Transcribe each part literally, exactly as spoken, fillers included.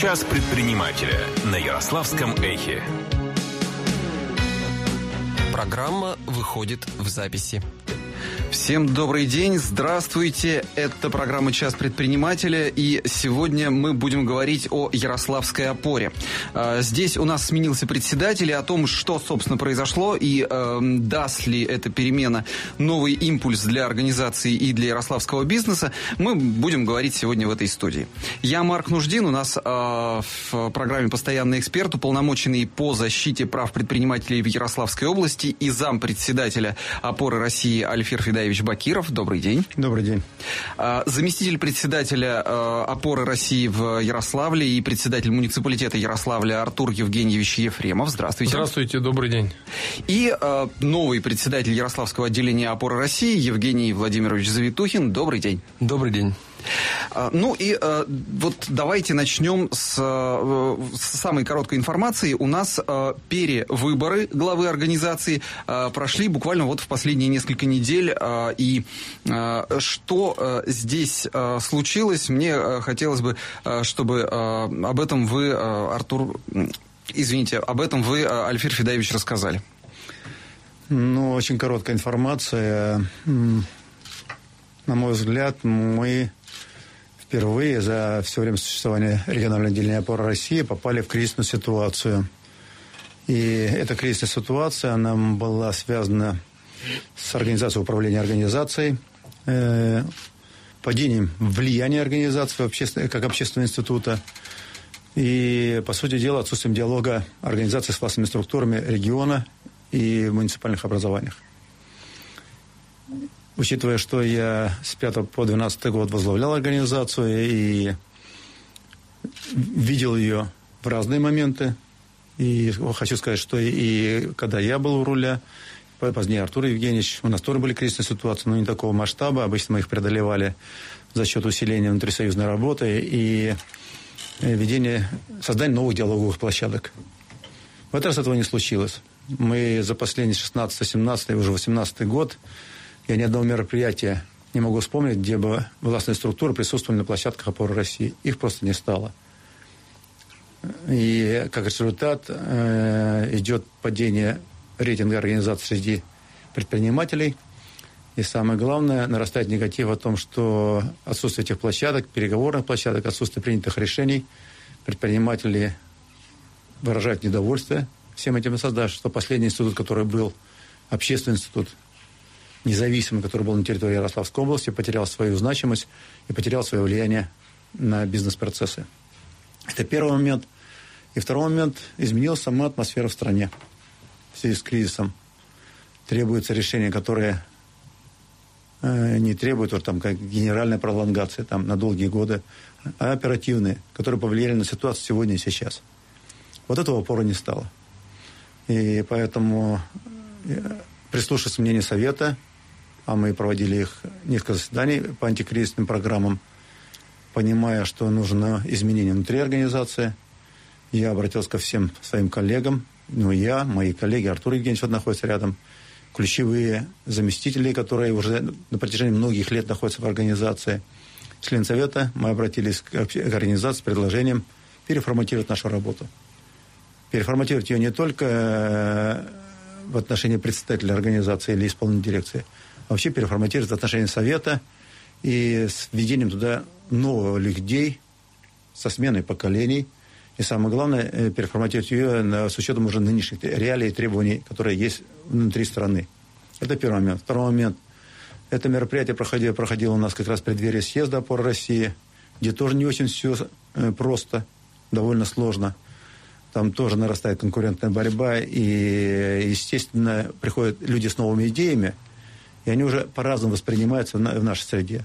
Час предпринимателя на Ярославском эхе. Программа выходит в записи. Всем добрый день, здравствуйте. Это программа «Час предпринимателя», и сегодня мы будем говорить о Ярославской опоре. Здесь у нас сменился председатель, и о том, что, собственно, произошло, и э, даст ли эта перемена новый импульс для организации и для ярославского бизнеса, мы будем говорить сегодня в этой студии. Я Марк Нуждин, у нас э, в программе постоянный эксперт, уполномоченный по защите прав предпринимателей в Ярославской области и зампредседателя «Опоры России» Альфир Федаевич Бакиров. Добрый день. Добрый день. Заместитель председателя «Опоры России» в Ярославле и председатель муниципалитета Ярославля Артур Евгеньевич Ефремов. Здравствуйте. Здравствуйте, добрый день. И новый председатель Ярославского отделения «Опоры России» Евгений Владимирович Завитухин. Добрый день. Добрый день. Ну и вот давайте начнем с, с самой короткой информации. У нас перевыборы главы организации прошли буквально вот в последние несколько недель. И что здесь случилось, мне хотелось бы, чтобы об этом вы, Артур, извините, об этом вы, Альфир Федаевич, рассказали. Ну, очень короткая информация. На мой взгляд, мы впервые за все время существования регионального отделения «Опора России» попали в кризисную ситуацию. И эта кризисная ситуация, она была связана с организацией управления организацией, э, падением влияния организации обществен... как общественного института и, по сути дела, отсутствием диалога организации с властными структурами региона и в муниципальных образованиях. Учитывая, что я с пятого по двенадцатый год возглавлял организацию и видел ее в разные моменты, и хочу сказать, что и когда я был у руля, позднее Артур Евгеньевич, у нас тоже были кризисные ситуации, но не такого масштаба. Обычно мы их преодолевали за счет усиления внутрисоюзной работы и ведения, создания новых диалоговых площадок. В этот раз этого не случилось. Мы за последний шестнадцатый, семнадцатый, уже восемнадцатый год, я ни одного мероприятия не могу вспомнить, где бы властные структуры присутствовали на площадках «Опоры России». Их просто не стало. И как результат э, идет падение рейтинга организаций среди предпринимателей. И самое главное, нарастает негатив о том, что отсутствие этих площадок, переговорных площадок, отсутствие принятых решений, предприниматели выражают недовольство всем этим создать, что последний институт, который был, общественный институт, независимый, который был на территории Ярославской области, потерял свою значимость и потерял свое влияние на бизнес-процессы. Это первый момент. И второй момент. Изменилась сама атмосфера в стране в связи с кризисом. Требуется решение, которое э, не требует вот, там, как генеральная пролонгация там, на долгие годы, а оперативные, которые повлияли на ситуацию сегодня и сейчас. Вот этого опоры не стало. И поэтому, прислушиваясь к мнению Совета, а мы проводили их несколько заседаний по антикризисным программам, понимая, что нужно изменение внутри организации, я обратился ко всем своим коллегам, ну, я, мои коллеги, Артур Евгеньевич вот находится рядом, ключевые заместители, которые уже на протяжении многих лет находятся в организации, члены Совета, мы обратились к организации с предложением переформатировать нашу работу. Переформатировать ее не только в отношении председателя организации или исполнительной дирекции, а вообще переформатировать в отношении Совета и с введением туда новых людей со сменой поколений. И самое главное, переформатировать ее с учетом уже нынешних реалий и требований, которые есть внутри страны. Это первый момент. Второй момент. Это мероприятие проходило, проходило у нас как раз в преддверии съезда «Опоры России», где тоже не очень все просто, довольно сложно. Там тоже нарастает конкурентная борьба, и, естественно, приходят люди с новыми идеями, и они уже по-разному воспринимаются в, на, в нашей среде.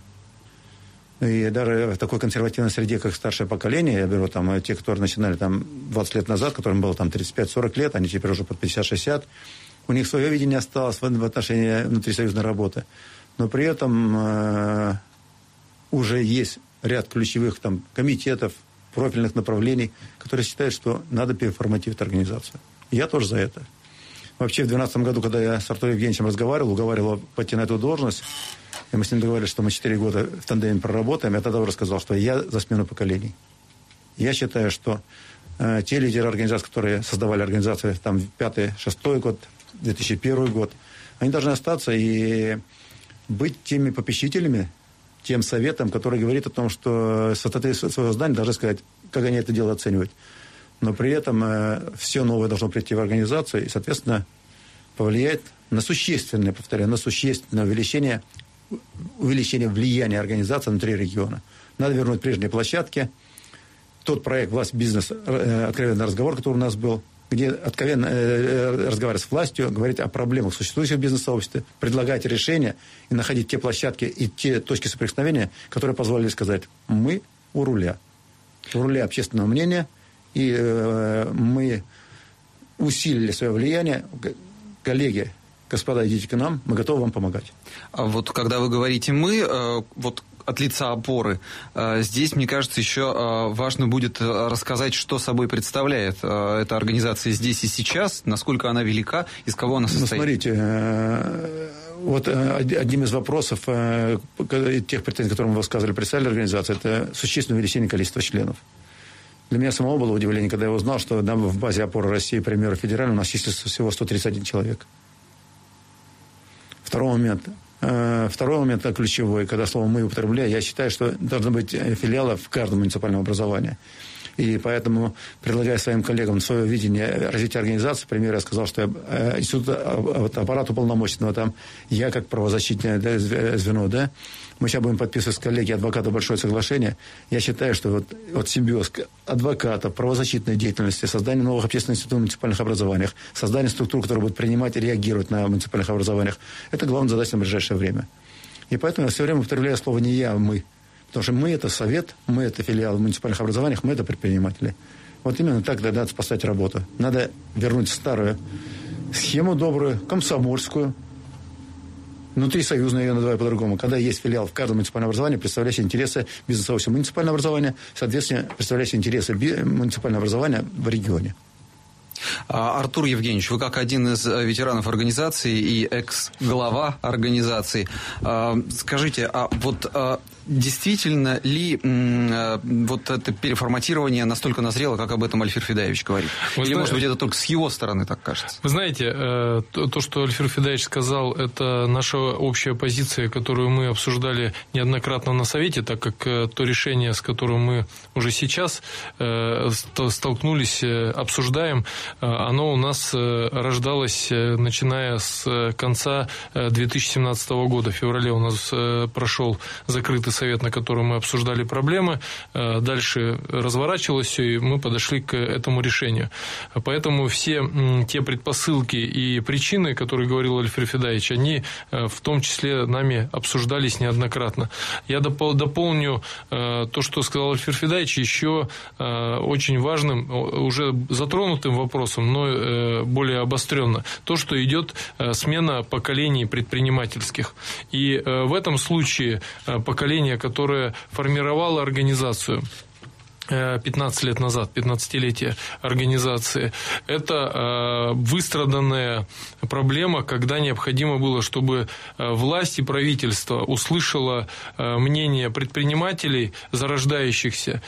И даже в такой консервативной среде, как старшее поколение, я беру там те, которые начинали там двадцать лет назад, которым было там тридцать пять сорок лет, они теперь уже под пятьдесят-шестьдесят, у них свое видение осталось в, в отношении внутрисоюзной работы. Но при этом э, уже есть ряд ключевых там комитетов, профильных направлений, которые считают, что надо переформатировать организацию. И я тоже за это. Вообще, в две тысячи двенадцатом году, когда я с Артуром Евгеньевичем разговаривал, уговаривал пойти на эту должность, и мы с ним договорились, что мы четыре года в тандеме проработаем, я тогда уже сказал, что я за смену поколений. Я считаю, что э, те лидеры организаций, которые создавали организации там пятый, шестой год, две тысячи первый год, они должны остаться и быть теми попечителями, тем советом, который говорит о том, что создатели своего здания должны сказать, как они это дело оценивают. Но при этом э, все новое должно прийти в организацию и, соответственно, повлияет на существенное, повторяю, на существенное увеличение, увеличение влияния организации внутри региона. Надо вернуть прежние площадки. Тот проект «Власть, бизнес», э, откровенный разговор, который у нас был, где откровенно э, разговаривать с властью, говорить о проблемах существующего бизнес-сообщества, предлагать решения и находить те площадки и те точки соприкосновения, которые позволили сказать, мы у руля. У руля общественного мнения, и э, мы усилили свое влияние. Коллеги, господа, идите к нам, мы готовы вам помогать. А вот когда вы говорите «мы», э, вот от лица опоры, э, здесь, мне кажется, еще э, важно будет рассказать, что собой представляет э, эта организация здесь и сейчас, насколько она велика, из кого она состоит. Ну, смотрите, э, вот э, одним из вопросов э, тех претензий, которые мы высказывали представителю организации, это существенное увеличение количества членов. Для меня самого было удивление, когда я узнал, что в базе опоры России, примеру, федеральной, у нас числится всего сто тридцать один человек. Второй момент. Второй момент ключевой, когда слово «мы» употребляю, я считаю, что должны быть филиалы в каждом муниципальном образовании. И поэтому, предлагая своим коллегам свое видение развития организации, например, я сказал, что я, институт, аппарат уполномоченного, там, я как правозащитное, да, звено, да, мы сейчас будем подписывать с коллеги адвоката большое соглашение. Я считаю, что вот, вот симбиоз адвокатов, правозащитной деятельности, создание новых общественных институтов в муниципальных образованиях, создание структур, которые будут принимать и реагировать на муниципальных образованиях, это главная задача на ближайшее время. И поэтому я все время употребляю слово не я, а мы. Потому что мы – это совет, мы – это филиал в муниципальных образованиях, мы – это предприниматели. Вот именно так надо спасать работу. Надо вернуть старую схему добрую, комсомольскую, внутрисоюзную, я ее называю по-другому, когда есть филиал в каждом муниципальном образовании, представляющий интересы бизнес-сообщества муниципального образования, соответственно, представляющий интересы муниципального образования в регионе. Артур Евгеньевич, вы как один из ветеранов организации и экс-глава организации, скажите, а вот действительно ли вот это переформатирование настолько назрело, как об этом Альфир Федаевич говорит? Вы Или, знаете, может быть, это только с его стороны так кажется? Вы знаете, то, что Альфир Федаевич сказал, это наша общая позиция, которую мы обсуждали неоднократно на Совете, так как то решение, с которым мы уже сейчас столкнулись, обсуждаем, оно у нас рождалось, начиная с конца две тысячи семнадцатого года. В феврале у нас прошел закрытый совет, на котором мы обсуждали проблемы. Дальше разворачивалось все, и мы подошли к этому решению. Поэтому все те предпосылки и причины, которые говорил Альфир Федаевич, они в том числе нами обсуждались неоднократно. Я дополню то, что сказал Альфир Федаевич, еще очень важным, уже затронутым вопросом, но более обостренно. То, что идет смена поколений предпринимательских. И в этом случае поколение, которое формировало организацию пятнадцать лет назад, пятнадцатилетие организации, это выстраданная проблема, когда необходимо было, чтобы власть и правительство услышало мнение предпринимателей, зарождающихся.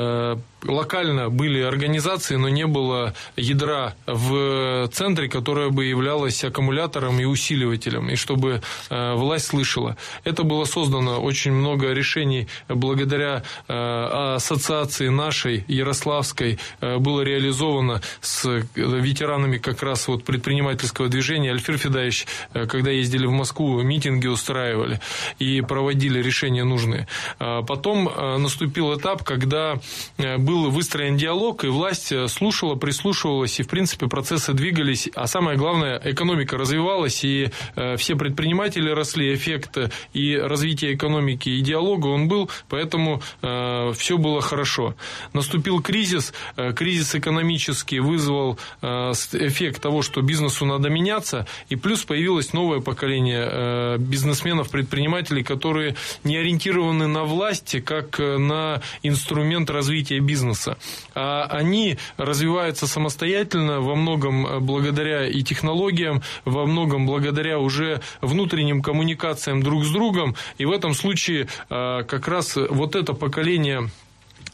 Локально были организации, но не было ядра в центре, которое бы являлось аккумулятором и усиливателем, и чтобы власть слышала. Это было создано очень много решений благодаря ассоциации нашей, Ярославской, было реализовано с ветеранами как раз вот предпринимательского движения. Альфир Федаевич, когда ездили в Москву, митинги устраивали и проводили решения нужные. Потом наступил этап, когда был выстроен диалог, и власть слушала, прислушивалась, и, в принципе, процессы двигались, а самое главное, экономика развивалась, и все предприниматели росли, эффект и развития экономики, и диалога он был, поэтому все было хорошо. Наступил кризис, кризис экономический вызвал эффект того, что бизнесу надо меняться, и плюс появилось новое поколение бизнесменов, предпринимателей, которые не ориентированы на власть, как на инструмент развития бизнеса. А они развиваются самостоятельно, во многом благодаря и технологиям, во многом благодаря уже внутренним коммуникациям друг с другом, и в этом случае как раз вот это поколение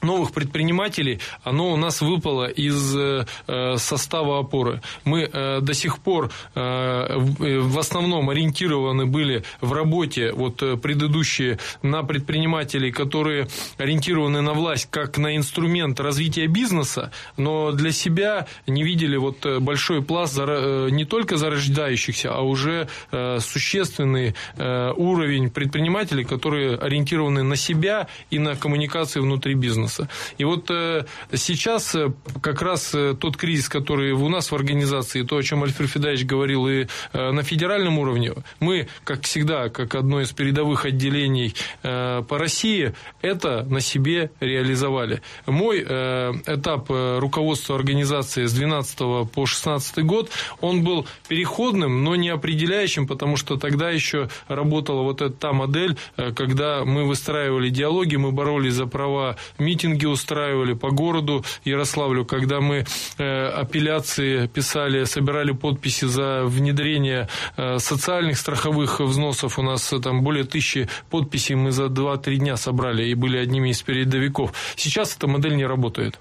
новых предпринимателей, оно у нас выпало из э, состава опоры. Мы э, до сих пор э, в основном ориентированы были в работе, вот предыдущие, на предпринимателей, которые ориентированы на власть как на инструмент развития бизнеса, но для себя не видели вот большой пласт не только зарождающихся, а уже э, существенный э, уровень предпринимателей, которые ориентированы на себя и на коммуникации внутри бизнеса. И вот э, сейчас э, как раз э, тот кризис, который у нас в организации, то, о чем Альфир Федаевич говорил и э, на федеральном уровне, мы, как всегда, как одно из передовых отделений э, по России, это на себе реализовали. Мой э, этап э, руководства организации с двенадцатого по шестнадцатый год, он был переходным, но не определяющим, потому что тогда еще работала вот эта та модель, э, когда мы выстраивали диалоги, мы боролись за права, митинги устраивали по городу Ярославлю, когда мы э, апелляции писали, собирали подписи за внедрение э, социальных страховых взносов. У нас э, там более тысячи подписей мы за два-три дня собрали и были одними из передовиков. Сейчас эта модель не работает.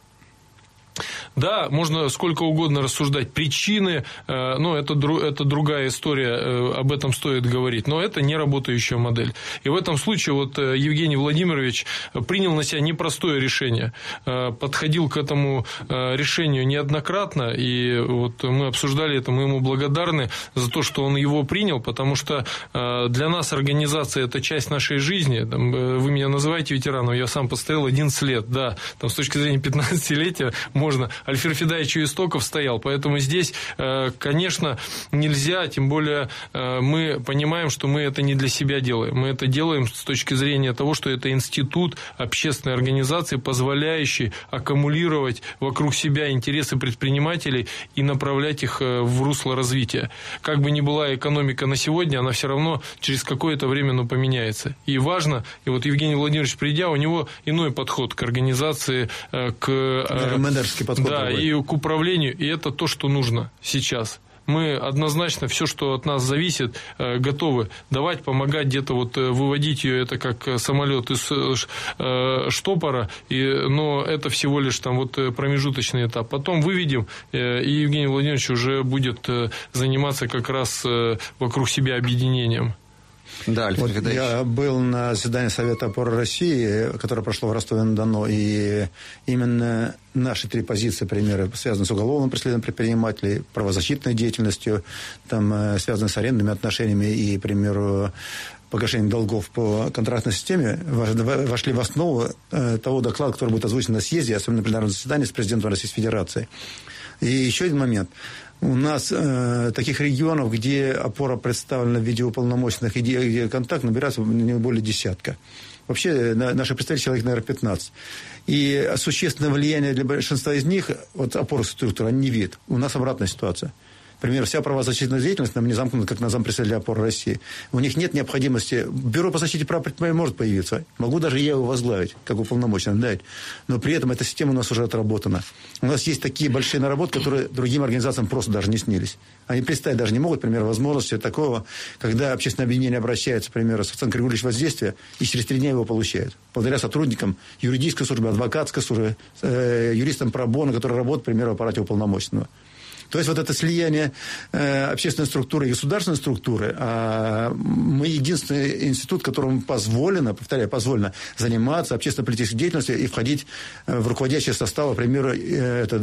Да, можно сколько угодно рассуждать причины, но это, это другая история, об этом стоит говорить. Но это не работающая модель. И в этом случае вот Евгений Владимирович принял на себя непростое решение. Подходил к этому решению неоднократно, и вот мы обсуждали это, мы ему благодарны за то, что он его принял, потому что для нас организация – это часть нашей жизни. Вы меня называете ветераном, я сам постоял одиннадцать лет, да, там, с точки зрения пятнадцатилетия можно. Альфир Федаевич у истоков стоял, поэтому здесь, конечно, нельзя, тем более мы понимаем, что мы это не для себя делаем. Мы это делаем с точки зрения того, что это институт общественной организации, позволяющий аккумулировать вокруг себя интересы предпринимателей и направлять их в русло развития. Как бы ни была экономика на сегодня, она все равно через какое-то время ну, поменяется. И важно, и вот Евгений Владимирович, придя, у него иной подход к организации, к... Менеджерский подход. Да, и к управлению, и это то, что нужно сейчас. Мы однозначно все, что от нас зависит, готовы давать, помогать, где-то вот выводить ее, это как самолет из штопора, и, но это всего лишь там вот промежуточный этап. Потом выведем, и Евгений Владимирович уже будет заниматься как раз вокруг себя объединением. Да, вот я был на заседании Совета опоры России, которое прошло в Ростове-на-Дону, и именно наши три позиции, примеры, связаны с уголовным преследованием предпринимателей, правозащитной деятельностью, там, связаны с арендными отношениями и, к примеру, погашением долгов по контрактной системе, вошли в основу того доклада, который будет озвучен на съезде, особенно на пленарном заседании с президентом Российской Федерации. И еще один момент. У нас э, таких регионов, где опора представлена в виде уполномоченных и где контакт, набирается не более десятка. Вообще, на, наши представители человек, наверное, пятнадцать. И существенное влияние для большинства из них, вот опоры структуры, они не видят. У нас обратная ситуация. Например, вся правозащитная деятельность нам не замкнута, как на зампредседателя опоры России. У них нет необходимости. Бюро по защите прав предпринимателей может появиться. Могу даже я его возглавить, как уполномоченный, да. Но при этом эта система у нас уже отработана. У нас есть такие большие наработки, которые другим организациям просто даже не снились. Они представить даже не могут, например, возможности такого, когда общественное объединение обращается, например, с оценкой регулирующего воздействия, и через три дня его получают. Благодаря сотрудникам юридической службы, адвокатской службы, э, юристам пробона, которые работают, например, в аппарате уполномоченного. То есть, вот это слияние э, общественной структуры и государственной структуры, а мы единственный институт, которому позволено, повторяю, позволено заниматься общественно-политической деятельностью и входить в руководящие составы, к примеру, э, это,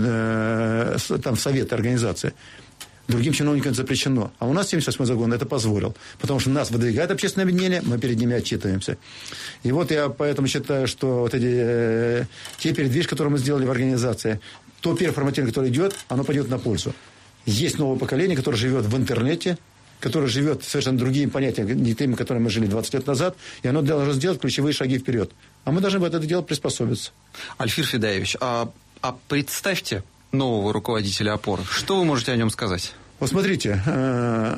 э, там, в советы организации. Другим чиновникам запрещено. А у нас семьдесят восьмой закон это позволил. Потому что нас выдвигает общественное объединение, мы перед ними отчитываемся. И вот я поэтому считаю, что вот эти э, те передвижки, которые мы сделали в организации, то переформатирование, которое идет, оно пойдет на пользу. Есть новое поколение, которое живет в интернете, которое живет совершенно другими понятиями, не теми, которыми мы жили двадцать лет назад, и оно должно сделать ключевые шаги вперед. А мы должны в это дело приспособиться. Альфир Федаевич, а, а представьте нового руководителя опоры. Что вы можете о нем сказать? Вот смотрите, э,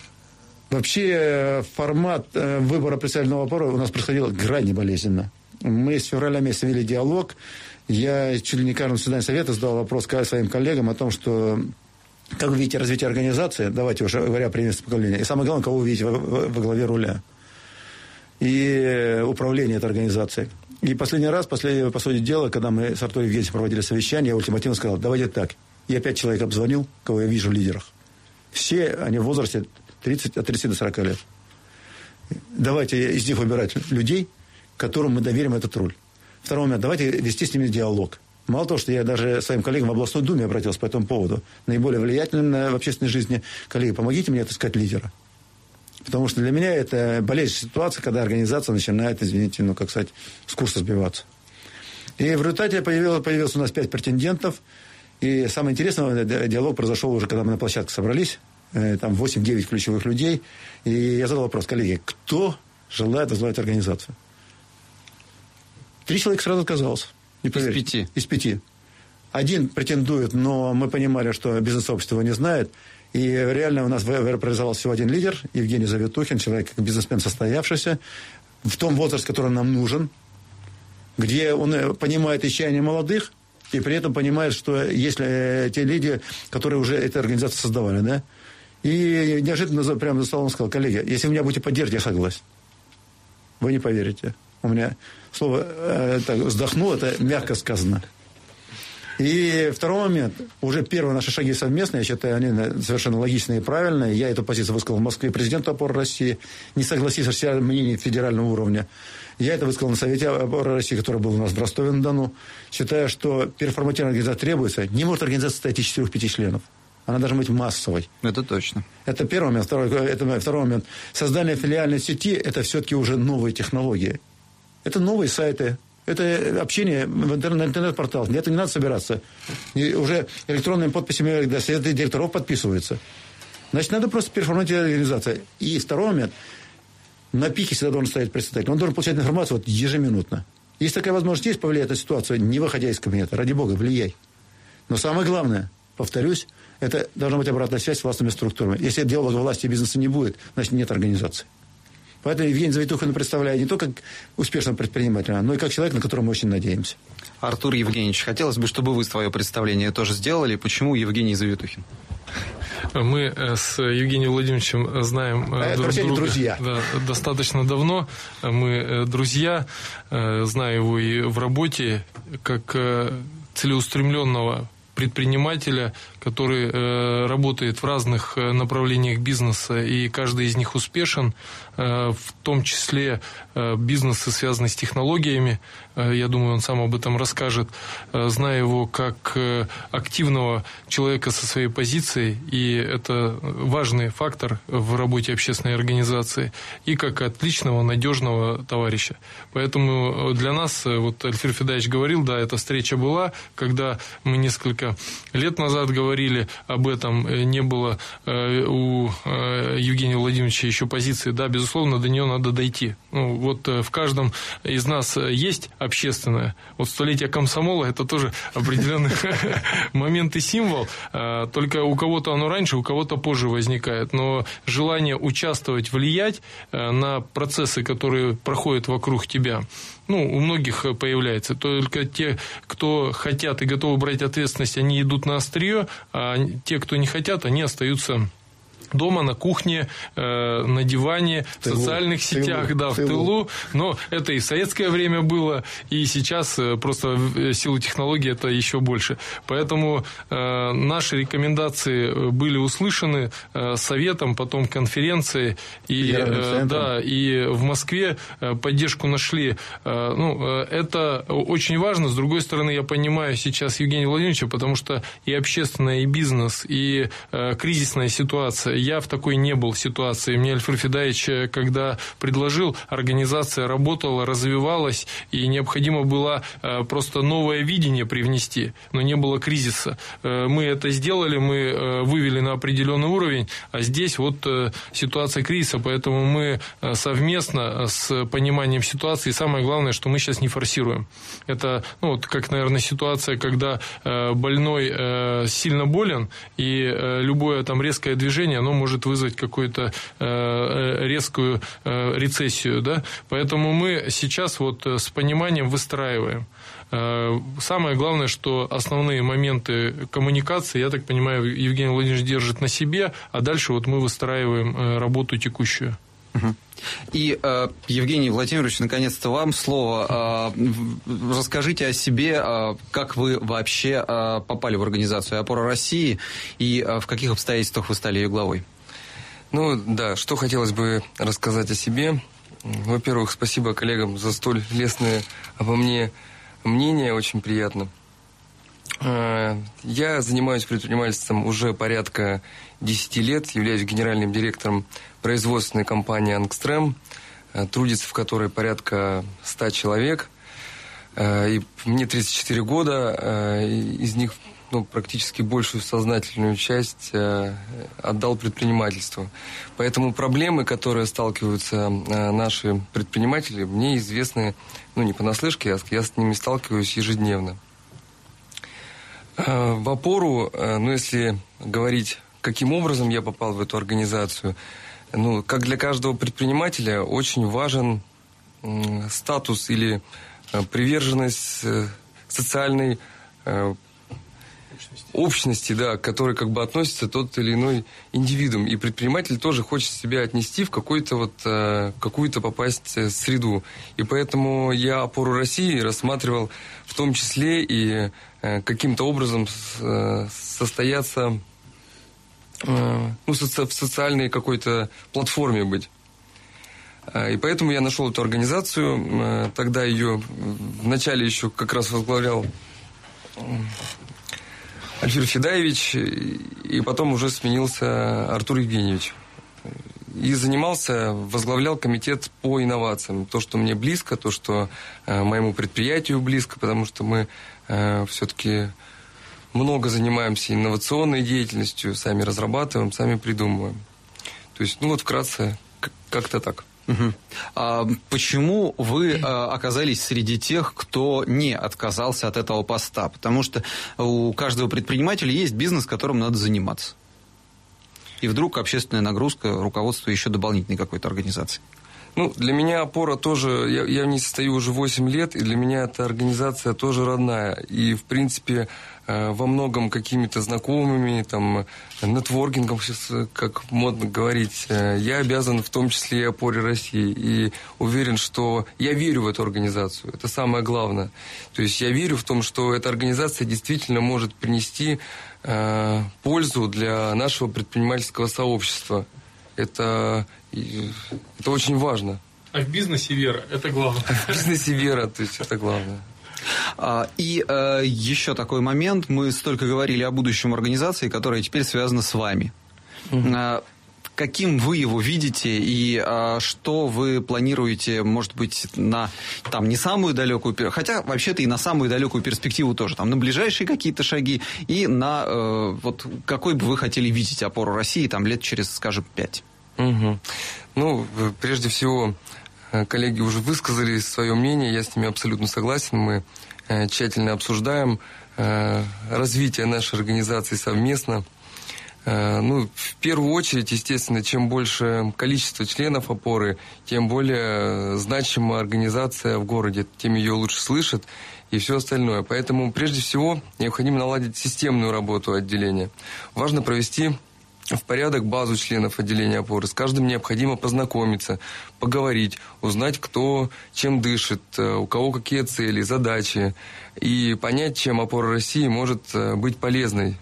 вообще формат э, выбора председателя опоры у нас происходил крайне болезненно. Мы с февраля месяца вели диалог. Я чуть ли не каждому заседании совета задал вопрос своим коллегам о том, что как вы видите развитие организации, давайте уже говоря о преемственности поколения, и самое главное, кого вы видите во, во главе руля и управления этой организацией. И последний раз, после, по сути дела, когда мы с Артуром Евгеньевичем проводили совещание, я ультимативно сказал, давайте так. Я пять человек обзвонил, кого я вижу в лидерах. Все они в возрасте тридцать, от тридцати до сорока лет. Давайте из них выбирать людей, которым мы доверим этот роль. Второй момент. Давайте вести с ними диалог. Мало того, что я даже своим коллегам в областной думе обратился по этому поводу, наиболее влиятельным в общественной жизни, коллеги, помогите мне отыскать лидера. Потому что для меня это болезненная ситуация, когда организация начинает, извините, ну, как сказать, с курса сбиваться. И в результате появилось, появилось у нас пять претендентов. И самое интересное, диалог произошел уже, когда мы на площадке собрались. Там восемь-девять ключевых людей. И я задал вопрос, коллеги, кто желает возглавить организацию? Три человека сразу отказался. Не поверите. Из пяти? Из пяти. Один претендует, но мы понимали, что бизнес-сообщество его не знает. И реально у нас образовался всего один лидер, Евгений Завитухин, человек, бизнесмен состоявшийся, в том возрасте, который нам нужен, где он понимает и чаяние молодых, и при этом понимает, что есть те люди, которые уже эту организацию создавали, да. И неожиданно прямо за столом сказал, коллеги, если вы меня будете поддерживать, я согласен. Вы не поверите. У меня слово э, так, вздохнул, это мягко сказано. И второй момент. Уже первые наши шаги совместные, я считаю, они совершенно логичные и правильные. Я эту позицию высказал в Москве президенту «Опоры России», не согласившись с мнением федерального уровня. Я это высказал на Совете «Опоры России», который был у нас в Ростове-на-Дону. Считаю, что переформатирование организации требуется. Не может организация состоять из четырех-пяти членов. Она должна быть массовой. Это точно. Это первый момент. Второй, это, второй момент. Создание филиальной сети – это все-таки уже новые технологии. Это новые сайты. Это общение в интернет-порталах. Это не надо собираться. И уже электронными подписями для совета директоров подписываются. Значит, надо просто переформатировать организацию. И второй момент. На пике всегда должен стоять председатель. Он должен получать информацию вот ежеминутно. Если такая возможность есть, повлиять на ситуацию, не выходя из кабинета. Ради бога, влияй. Но самое главное, повторюсь, это должна быть обратная связь с властными структурами. Если диалога власти и бизнеса не будет, значит, нет организации. Поэтому Евгений Завитухин представляет не только как успешного предпринимателя, но и как человек, на которого мы очень надеемся. Артур Евгеньевич, хотелось бы, чтобы вы свое представление тоже сделали. Почему Евгений Завитухин? Мы с Евгением Владимировичем знаем а друг друга друзья. Да, достаточно давно. Мы друзья, знаю его и в работе, как целеустремленного предпринимателя, который э, работает в разных направлениях бизнеса, и каждый из них успешен, э, в том числе э, бизнесы, связанные с технологиями. Э, я думаю, он сам об этом расскажет. Э, знаю его как э, активного человека со своей позицией, и это важный фактор в работе общественной организации, и как отличного, надежного товарища. Поэтому для нас, вот Альфир Федаевич говорил, да, эта встреча была, когда мы несколько лет назад говорили об этом, не было у Евгения Владимировича еще позиции, да, безусловно, до нее надо дойти. Ну, вот в каждом из нас есть общественное. Вот столетие комсомола – это тоже определенный момент и символ, только у кого-то оно раньше, у кого-то позже возникает. Но желание участвовать, влиять на процессы, которые проходят вокруг тебя, ну, у многих появляется. Только те, кто хотят и готовы брать ответственность, они идут на острие, а те, кто не хотят, они остаются дома, на кухне, э, на диване, в, в социальных тылу, сетях, в да, в тылу. тылу. Но это и в советское время было, и сейчас просто в силу технологий это еще больше. Поэтому э, наши рекомендации были услышаны э, советом, потом конференцией, и, э, да, и в Москве поддержку нашли. Э, ну, это очень важно. С другой стороны, я понимаю сейчас Евгения Владимировича, потому что и общественное, и бизнес, и э, кризисная ситуация. Я в такой не был ситуации. Мне Альфир Федаевич, когда предложил, организация работала, развивалась, и необходимо было просто новое видение привнести, но не было кризиса. Мы это сделали, мы вывели на определенный уровень, а здесь вот ситуация кризиса, поэтому мы совместно с пониманием ситуации, и самое главное, что мы сейчас не форсируем. Это, ну, вот как, наверное, ситуация, когда больной сильно болен, и любое там резкое движение, оно может вызвать какую-то э, резкую э, рецессию, да? Поэтому мы сейчас вот с пониманием выстраиваем. Э, самое главное, что основные моменты коммуникации, я так понимаю, Евгений Владимирович держит на себе, а дальше вот мы выстраиваем э, работу текущую. И, э, Евгений Владимирович, наконец-то вам слово. Э, расскажите о себе, э, как вы вообще э, попали в организацию «Опора России» и э, в каких обстоятельствах вы стали ее главой? Ну, да, что хотелось бы рассказать о себе. Во-первых, спасибо коллегам за столь лестное обо мне мнение, очень приятно. Я занимаюсь предпринимательством уже порядка десяти лет, являюсь генеральным директором производственной компании «Ангстрем», трудится в которой порядка ста человек. И мне тридцать четыре года, из них ну, практически большую сознательную часть отдал предпринимательству. Поэтому проблемы, которые сталкиваются наши предприниматели, мне известны, ну не понаслышке, я с ними сталкиваюсь ежедневно. В опору, ну если говорить, каким образом я попал в эту организацию, ну, как для каждого предпринимателя очень важен статус или приверженность социальной общности, общности, да, к которой как бы относится тот или иной индивидуум. И предприниматель тоже хочет себя отнести в какую-то вот, какую-то попасть среду. И поэтому я «Опору России» рассматривал в том числе и каким-то образом состояться, ну, в социальной какой-то платформе быть. И поэтому я нашел эту организацию. Тогда ее вначале еще как раз возглавлял Альфир Федаевич, и потом уже сменился Артур Евгеньевич. И занимался, возглавлял комитет по инновациям. То, что мне близко, то, что э, моему предприятию близко, потому что мы э, все-таки много занимаемся инновационной деятельностью, сами разрабатываем, сами придумываем. То есть, ну вот вкратце, как-то так. Угу. А почему вы а, оказались среди тех, кто не отказался от этого поста? Потому что у каждого предпринимателя есть бизнес, которым надо заниматься. И вдруг общественная нагрузка руководства еще дополнительной какой-то организации. Ну, для меня «Опора» тоже, я, я в ней состою уже восемь лет, и для меня эта организация тоже родная. И, в принципе, во многом какими-то знакомыми, там, нетворкингом, сейчас, как модно говорить, я обязан в том числе и «Опоре России». И уверен, что я верю в эту организацию. Это самое главное. То есть я верю в том, что эта организация действительно может принести э, пользу для нашего предпринимательского сообщества. Это, это очень важно. А в бизнесе вера, это главное. А в бизнесе вера, то есть это главное. И э, еще такой момент. Мы столько говорили о будущем организации, которая теперь связана с вами. Mm-hmm. Каким вы его видите и а, что вы планируете, может быть, на там, не самую далекую, хотя вообще-то и на самую далекую перспективу тоже, там, на ближайшие какие-то шаги и на э, вот какой бы вы хотели видеть «Опору России» там, лет через, скажем, пять? Угу. Ну, прежде всего, коллеги уже высказали свое мнение, я с ними абсолютно согласен, мы э, тщательно обсуждаем э, развитие нашей организации совместно. Ну, в первую очередь, естественно, чем больше количество членов «Опоры», тем более значимая организация в городе, тем ее лучше слышат и все остальное. Поэтому, прежде всего, необходимо наладить системную работу отделения. Важно провести в порядок базу членов отделения «Опоры». С каждым необходимо познакомиться, поговорить, узнать, кто чем дышит, у кого какие цели, задачи, и понять, чем «Опора России» может быть полезной.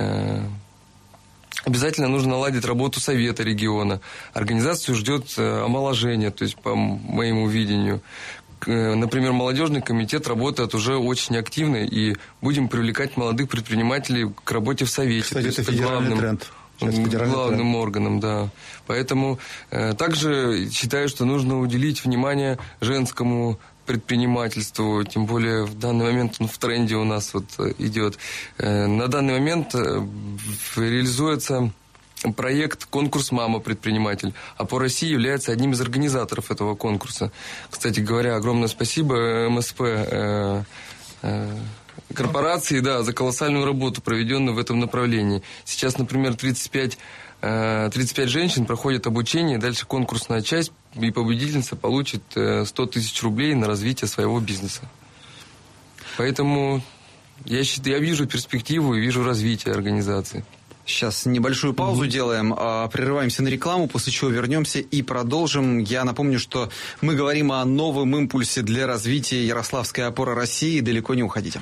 Обязательно нужно наладить работу совета региона. Организацию ждет омоложение, то есть по моему видению. Например, молодежный комитет работает уже очень активно, и будем привлекать молодых предпринимателей к работе в совете. Кстати, это федеральный главным, тренд. Федеральный главным тренд. органом, да. Поэтому э, также считаю, что нужно уделить внимание женскому предпринимательству, тем более в данный момент он в тренде у нас вот идет. На данный момент реализуется проект «Конкурс «Мама-предприниматель». «Опора России» является одним из организаторов этого конкурса. Кстати говоря, огромное спасибо эм эс пэ э, э, корпорации, да, за колоссальную работу, проведенную в этом направлении. Сейчас, например, тридцать пять женщин проходят обучение, дальше конкурсная часть, и победительница получит сто тысяч рублей на развитие своего бизнеса. Поэтому я считаю, я вижу перспективу и вижу развитие организации. Сейчас небольшую паузу mm-hmm. делаем, прерываемся на рекламу, после чего вернемся и продолжим. Я напомню, что мы говорим о новом импульсе для развития Ярославской опоры России. Далеко не уходите.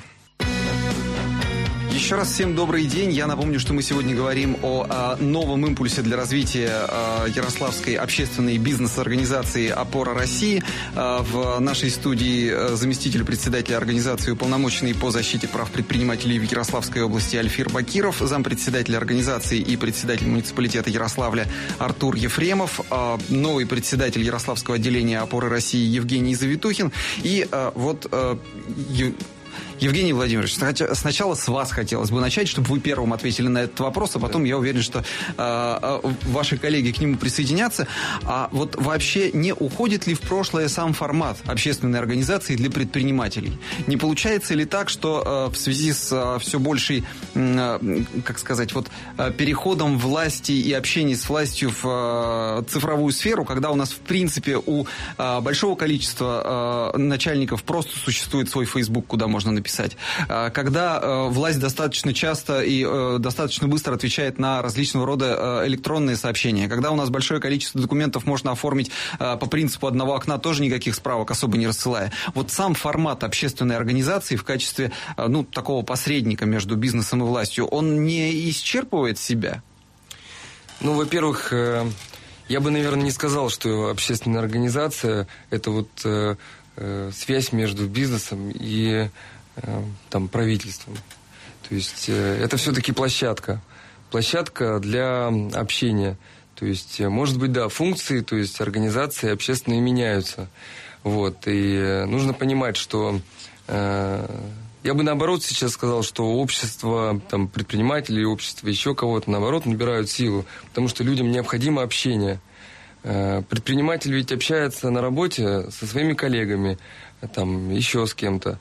Еще раз всем добрый день. Я напомню, что мы сегодня говорим о, о новом импульсе для развития э, Ярославской общественной бизнес-организации «Опора России». Э, в нашей студии э, заместитель председателя организации, уполномоченный по защите прав предпринимателей в Ярославской области Альфир Бакиров, зампредседателя организации и председатель муниципалитета Ярославля Артур Ефремов, э, новый председатель Ярославского отделения «Опоры России» Евгений Завитухин и э, вот... Э, Евгений Владимирович, сначала с вас хотелось бы начать, чтобы вы первым ответили на этот вопрос, а потом я уверен, что э, ваши коллеги к нему присоединятся. А вот вообще не уходит ли в прошлое сам формат общественной организации для предпринимателей? Не получается ли так, что э, в связи с э, все большей, э, как сказать, вот э, переходом власти и общения с властью в э, цифровую сферу, когда у нас в принципе у э, большого количества э, начальников просто существует свой Facebook, куда можно написать, писать. Когда э, власть достаточно часто и э, достаточно быстро отвечает на различного рода э, электронные сообщения, когда у нас большое количество документов можно оформить э, по принципу одного окна, тоже никаких справок особо не рассылая. Вот сам формат общественной организации в качестве э, ну, такого посредника между бизнесом и властью, он не исчерпывает себя? Ну, во-первых, э, я бы, наверное, не сказал, что общественная организация – это вот э, э, связь между бизнесом и там, правительством. То есть э, это все-таки площадка. Площадка для общения. То есть, может быть, да, функции, то есть организации общественные меняются. Вот. И э, нужно понимать, что э, я бы наоборот сейчас сказал, что общество там, предпринимателей, общество еще кого-то, наоборот, набирают силу. Потому что людям необходимо общение. Э, предприниматель ведь общается на работе со своими коллегами, там, еще с кем-то.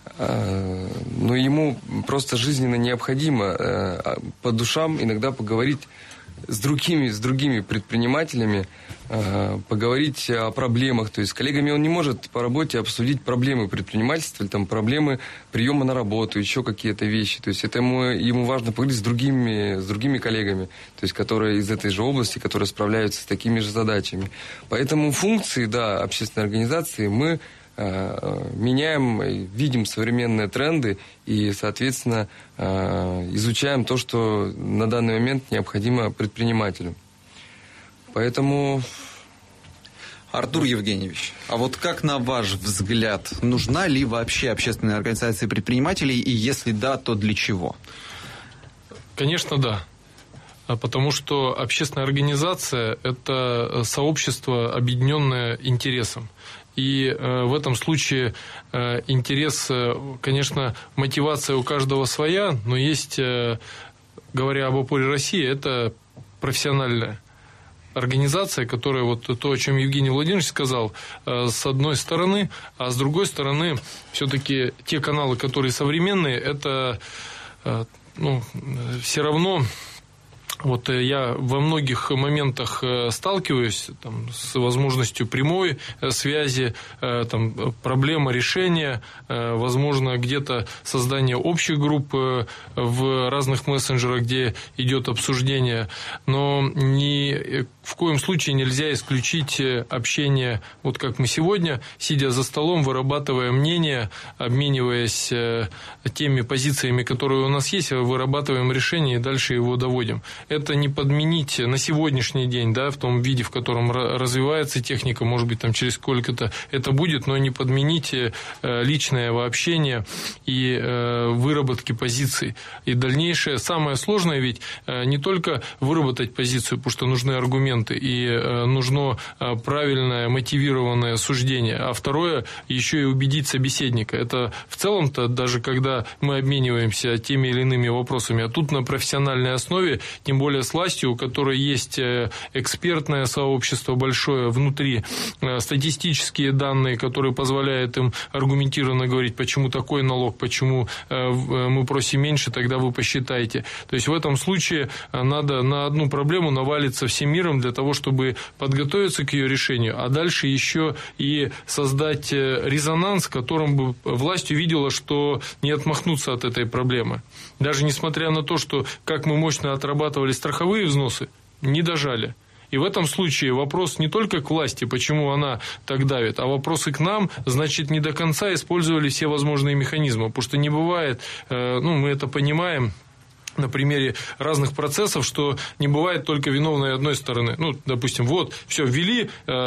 Но ему просто жизненно необходимо по душам иногда поговорить с другими, с другими предпринимателями, поговорить о проблемах. То есть с коллегами он не может по работе обсудить проблемы предпринимательства, или там проблемы приема на работу, еще какие-то вещи. То есть это ему, ему важно поговорить с другими, с другими коллегами, то есть которые из этой же области, которые справляются с такими же задачами. Поэтому функции, да, общественной организации мы меняем, видим современные тренды и, соответственно, изучаем то, что на данный момент необходимо предпринимателю. Поэтому... Артур Евгеньевич, а вот как, на ваш взгляд, нужна ли вообще общественная организация предпринимателей, и если да, то для чего? Конечно, да. Потому что общественная организация – это сообщество, объединенное интересом. И э, в этом случае э, интерес, э, конечно, мотивация у каждого своя, но есть, э, говоря об опоре России, это профессиональная организация, которая, вот то, о чем Евгений Владимирович сказал, э, с одной стороны, а с другой стороны, все-таки те каналы, которые современные, это э, ну, все равно... Вот я во многих моментах сталкиваюсь там, с возможностью прямой связи, там, проблема решения, возможно, где-то создание общих групп в разных мессенджерах, где идет обсуждение, но ни в коем случае нельзя исключить общение, вот как мы сегодня, сидя за столом, вырабатывая мнение, обмениваясь теми позициями, которые у нас есть, вырабатываем решение и дальше его доводим. Это не подменить на сегодняшний день, да, в том виде, в котором развивается техника, может быть, там через сколько-то это будет, но не подменить личное общение и выработки позиций. И дальнейшее, самое сложное ведь не только выработать позицию, потому что нужны аргументы и нужно правильное мотивированное суждение, а второе, еще и убедить собеседника. Это в целом-то, даже когда мы обмениваемся теми или иными вопросами, а тут на профессиональной основе, тем более с властью, у которой есть экспертное сообщество большое внутри, статистические данные, которые позволяют им аргументированно говорить, почему такой налог, почему мы просим меньше, тогда вы посчитайте. То есть в этом случае надо на одну проблему навалиться всем миром для того, чтобы подготовиться к ее решению, а дальше еще и создать резонанс, в котором бы власть увидела, что не отмахнуться от этой проблемы. Даже несмотря на то, что как мы мощно отрабатывали страховые взносы, не дожали. И в этом случае вопрос не только к власти, почему она так давит, а вопросы к нам, значит, не до конца использовали все возможные механизмы. Потому что не бывает, ну, мы это понимаем на примере разных процессов, что не бывает только виновной одной стороны. Ну, допустим, вот, все ввели,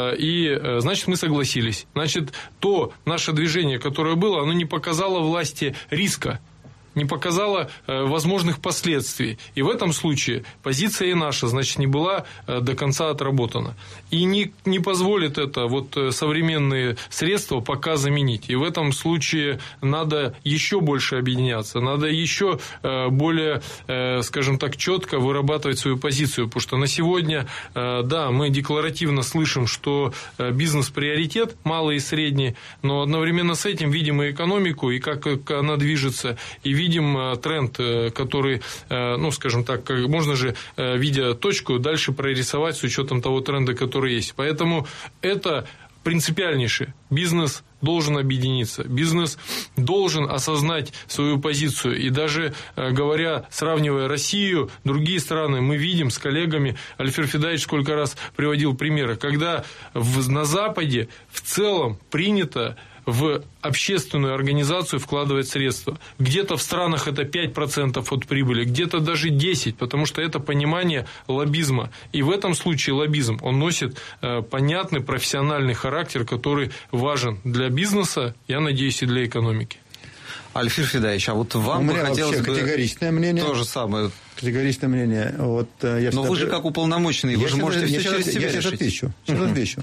и, значит, мы согласились. Значит, то наше движение, которое было, оно не показало власти риска, не показала э, возможных последствий. И в этом случае позиция и наша, значит, не была э, до конца отработана. И не, не позволит это вот, э, современные средства пока заменить. И в этом случае надо еще больше объединяться, надо еще э, более, э, скажем так, четко вырабатывать свою позицию. Потому что на сегодня, э, да, мы декларативно слышим, что э, бизнес приоритет, малый и средний, но одновременно с этим видим и экономику, и как, как она движется, и видим видим тренд, который, ну, скажем так, можно же, видя точку, дальше прорисовать с учетом того тренда, который есть. Поэтому это принципиальнейшее. Бизнес должен объединиться. Бизнес должен осознать свою позицию. И даже говоря, сравнивая Россию, другие страны, мы видим с коллегами, Альфир Федаевич сколько раз приводил примеры, когда в, на Западе в целом принято в общественную организацию вкладывать средства. Где-то в странах это пять процентов от прибыли, где-то даже десять процентов, потому что это понимание лоббизма. И в этом случае лоббизм, он носит э, понятный профессиональный характер, который важен для бизнеса, я надеюсь, и для экономики. Альфир Федаевич, а вот вам бы хотелось бы... категоричное мнение. То же самое. Категоричное мнение. Вот, я Но вы же как уполномоченный, вы же можете все через себя решить. Я сейчас отвечу. Сейчас отвечу.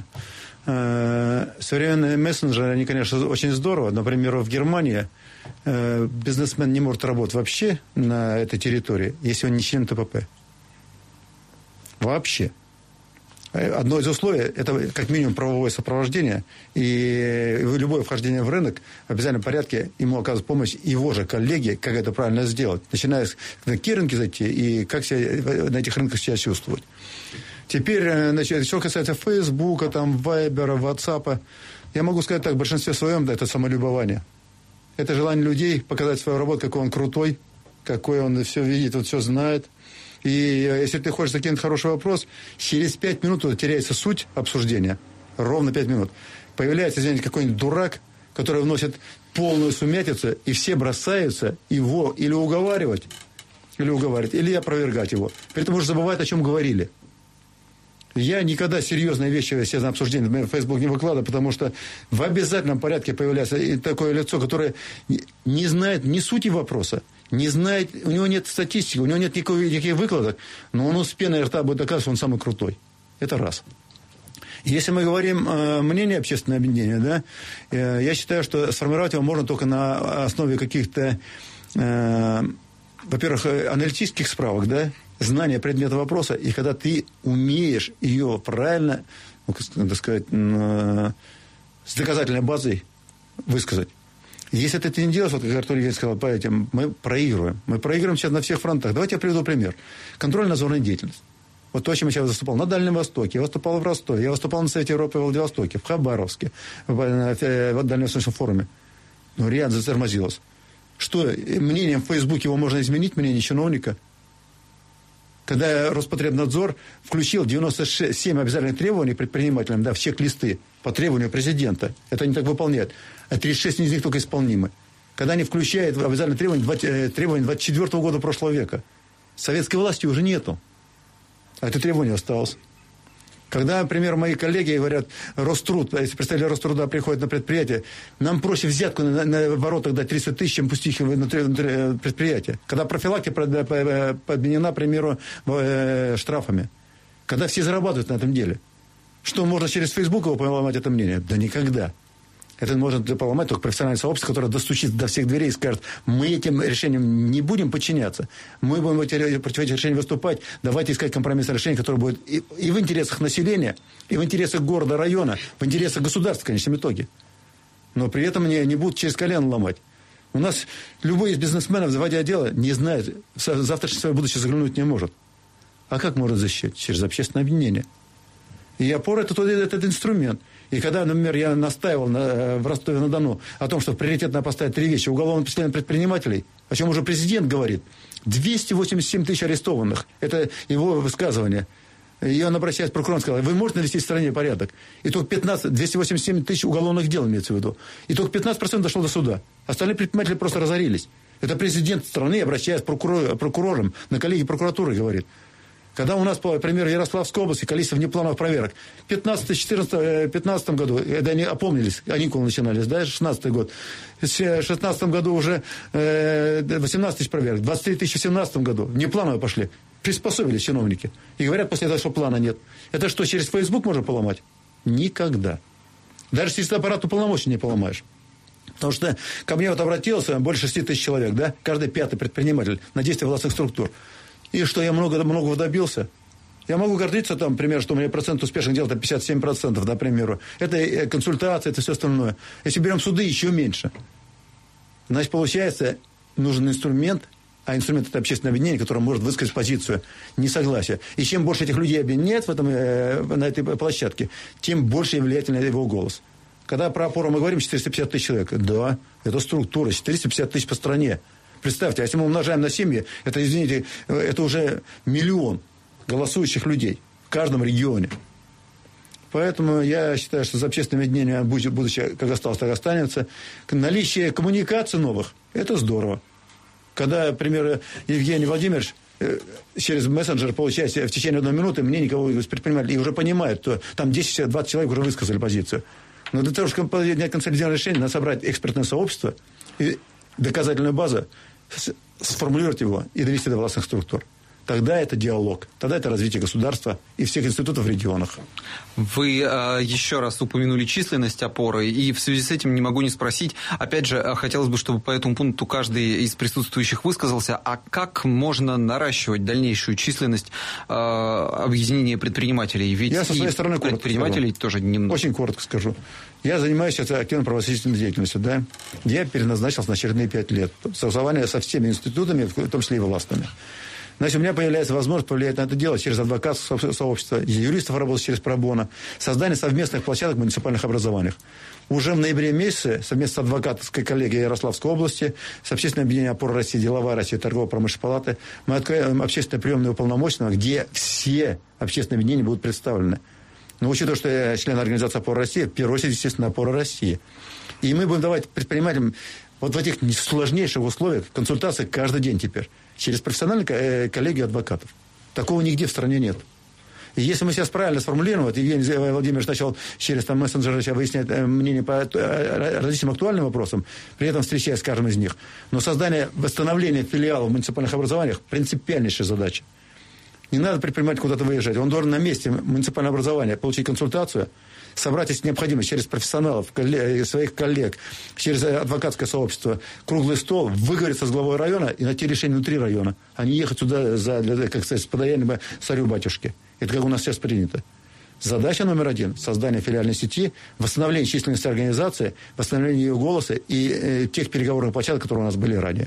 Современные мессенджеры, они, конечно, очень здорово. Например, в Германии бизнесмен не может работать вообще на этой территории, если он не член ТПП. Вообще. Одно из условий – это как минимум правовое сопровождение, и любое вхождение в рынок в обязательном порядке ему оказывает помощь его же коллеги, как это правильно сделать, начиная с на какие рынки зайти и как себя на этих рынках себя чувствовать. Теперь, значит, что касается Фейсбука, там, Вайбера, Ватсапа, я могу сказать так, в большинстве своем да, это самолюбование. Это желание людей показать свою работу, какой он крутой, какой он все видит, он все знает. И если ты хочешь закинуть хороший вопрос, через пять минут теряется суть обсуждения. Ровно пять минут. Появляется, извините, какой-нибудь дурак, который вносит полную сумятицу, и все бросаются его или уговаривать, или уговаривать, или опровергать его. При этом уже забывают, о чем говорили. Я никогда серьезные вещи, естественно, обсуждения в Facebook не выкладываю, потому что в обязательном порядке появляется такое лицо, которое не знает ни сути вопроса, не знает, у него нет статистики, у него нет никаких, никаких выкладок, но он с пеной рта будет доказывать, что он самый крутой. Это раз. Если мы говорим э, мнение общественного объединения, да, э, я считаю, что сформировать его можно только на основе каких-то, э, во-первых, аналитических справок, да, знание предмета вопроса, и когда ты умеешь ее правильно, ну, так сказать, э, с доказательной базой высказать. Если ты это не делаешь, вот как Артур Евгеньевич сказал, по этим, мы проигрываем. Мы проигрываем сейчас на всех фронтах. Давайте я приведу пример. Контрольно-надзорная деятельность. Вот то, чем я сейчас выступал. На Дальнем Востоке, я выступал в Ростове, я выступал на Совете Европы в Владивостоке, в Хабаровске, в, в Дальневосточном форуме. Но ряд затормозилось. Что, мнением в Фейсбуке его можно изменить, мнение чиновника? Когда Роспотребнадзор включил девяносто семь обязательных требований предпринимателям, да, в чек-листы по требованию президента, это они так выполняют, а тридцать шесть из них только исполнимы. Когда они включают в обязательные требования, требования двадцать четвёртого года прошлого века, советской власти уже нету, а это требование осталось. Когда, например, мои коллеги говорят, Роструд, если представители Роструда приходят на предприятие, нам проще взятку на, на воротах дать тридцать тысяч, чем пустить их на предприятие. Когда профилактика подменена, к примеру, штрафами. Когда все зарабатывают на этом деле. Что, можно через Фейсбук его поломать это мнение? Да никогда. Это может поломать только профессиональное сообщество, которое достучится до всех дверей и скажет, мы этим решениям не будем подчиняться, мы будем против этих решений выступать, давайте искать компромиссное решение, которое будет и, и в интересах населения, и в интересах города, района, в интересах государства в конечном итоге. Но при этом не, не будут через колено ломать. У нас любой из бизнесменов, заводя дело, не знает, завтрашнее свое будущее заглянуть не может. А как может защитить? Через общественное объединение. И опора – это тот, этот инструмент. И когда, например, я настаивал на, в Ростове-на-Дону о том, что приоритетно поставить три вещи: уголовное преследование предпринимателей, о чем уже президент говорит, двести восемьдесят семь тысяч арестованных. Это его высказывание. И он, обращаясь к прокурору, сказал: вы можете навести в стране порядок? И только пятнадцать, двести восемьдесят семь тысяч уголовных дел имеется в виду. И только пятнадцать процентов дошло до суда. Остальные предприниматели просто разорились. Это президент страны, обращаясь к прокурор, прокурорам, на коллегии прокуратуры, говорит. Когда у нас, по примеру, Ярославской области, количество внеплановых проверок. В пятнадцатом году, когда они опомнились, каникулы начинались, да, шестнадцатый год. В шестнадцатом году уже восемнадцать тысяч проверок. двадцать три тысячи в семнадцатом году. Внеплановые пошли. Приспособились чиновники. И говорят после этого, что плана нет. Это что, через Facebook можно поломать? Никогда. Даже через аппарат уполномоченный не поломаешь. Потому что ко мне вот обратился больше шести тысяч человек, да, каждый пятый предприниматель на действия властных структур. И что я много, многого добился. Я могу гордиться, там, например, что у меня процент успешных дел это пятьдесят семь процентов, да, к примеру. Это консультация, это все остальное. Если берем суды, еще меньше. Значит, получается, нужен инструмент, а инструмент – это общественное объединение, которое может высказать позицию несогласия. И чем больше этих людей объединяет в этом, э, на этой площадке, тем больше влиятельный его голос. Когда про опору мы говорим четыреста пятьдесят тысяч человек, да, это структура, четыреста пятьдесят тысяч по стране. Представьте, а если мы умножаем на семьи, это, извините, это уже миллион голосующих людей в каждом регионе. Поэтому я считаю, что за общественное объединение будущее как осталось, так и останется. Наличие коммуникаций новых – это здорово. Когда, например, Евгений Владимирович через мессенджер получает в течение одной минуты мне никого из предпринимателей и уже понимает, что там десять-двадцать человек уже высказали позицию. Но для того, чтобы принять консолидированное решение, надо собрать экспертное сообщество и доказательную базу, сформулировать его и довести до властных структур. Тогда это диалог, тогда это развитие государства и всех институтов в регионах. Вы э, еще раз упомянули численность опоры, и в связи с этим не могу не спросить, опять же, хотелось бы, чтобы по этому пункту каждый из присутствующих высказался, а как можно наращивать дальнейшую численность э, объединения предпринимателей? Ведь я со своей стороны предпринимателей тоже немного. Очень коротко скажу. Я занимаюсь сейчас активной правозащитной деятельностью, да. Я переназначился на очередные пять лет. Согласование со всеми институтами, в том числе и властными. Значит, у меня появляется возможность повлиять на это дело через адвокатское сообщество, юристов работать через пробоно, создание совместных площадок в муниципальных образованиях. Уже в ноябре месяце совместно с адвокатской коллегией Ярославской области, с общественным объединением «Опора России», «Деловая Россия», торгово-промышленной палаты, мы откроем общественное приемное уполномоченного, где все общественные объединения будут представлены. Но учитывая, что я член организации «Опора России», в первую очередь, естественно, «Опора России». И мы будем давать предпринимателям вот в этих сложнейших условиях консультации каждый день теперь. Через профессиональную коллегию адвокатов. Такого нигде в стране нет. И если мы сейчас правильно сформулируем, вот Евгений Владимирович начал через там, мессенджеры выяснять мнение по различным актуальным вопросам, при этом встречаясь с каждым из них. Но создание, восстановление филиалов в муниципальных образованиях – принципиальнейшая задача. Не надо предпринимателю куда-то выезжать. Он должен на месте муниципального образования получить консультацию, собрать, если необходимо, через профессионалов, коллег, своих коллег, через адвокатское сообщество, круглый стол, выговориться с главой района и найти решение внутри района, а не ехать сюда за, для, как сказать, с подаянием царю-батюшке. Это как у нас сейчас принято. Задача номер один – создание филиальной сети, восстановление численности организации, восстановление ее голоса и э, тех переговорных площадок, которые у нас были ранее.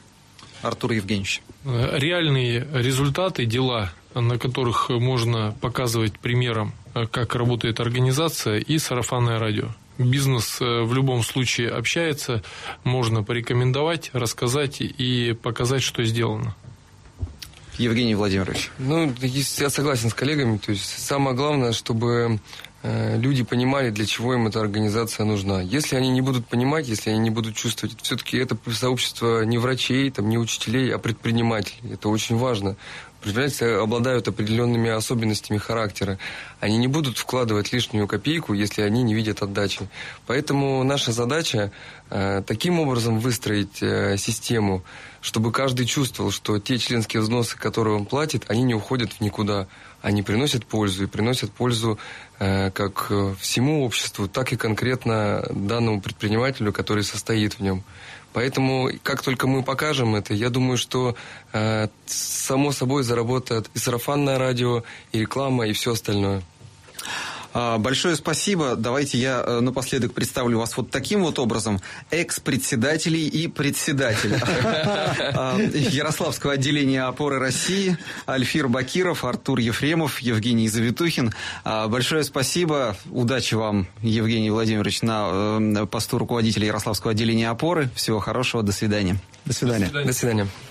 Артур Евгеньевич. Реальные результаты, дела, на которых можно показывать примером, как работает организация, и сарафанное радио. Бизнес в любом случае общается, можно порекомендовать, рассказать и показать, что сделано. Евгений Владимирович. Ну, я согласен с коллегами. То есть самое главное, чтобы люди понимали, для чего им эта организация нужна. Если они не будут понимать, если они не будут чувствовать, все-таки это сообщество не врачей, там, не учителей, а предпринимателей. Это очень важно. Предприниматели обладают определенными особенностями характера. Они не будут вкладывать лишнюю копейку, если они не видят отдачи. Поэтому наша задача э, таким образом выстроить э, систему, чтобы каждый чувствовал, что те членские взносы, которые он платит, они не уходят в никуда. Они приносят пользу, и приносят пользу э, как всему обществу, так и конкретно данному предпринимателю, который состоит в нем. Поэтому, как только мы покажем это, я думаю, что э, само собой заработает и сарафанное радио, и реклама, и все остальное. Большое спасибо. Давайте я напоследок представлю вас вот таким вот образом. Экс-председателей и председатель Ярославского отделения «Опоры России» Альфир Бакиров, Артур Ефремов, Евгений Завитухин. Большое спасибо. Удачи вам, Евгений Владимирович, на посту руководителя Ярославского отделения «Опоры». Всего хорошего. До свидания. До свидания. До свидания.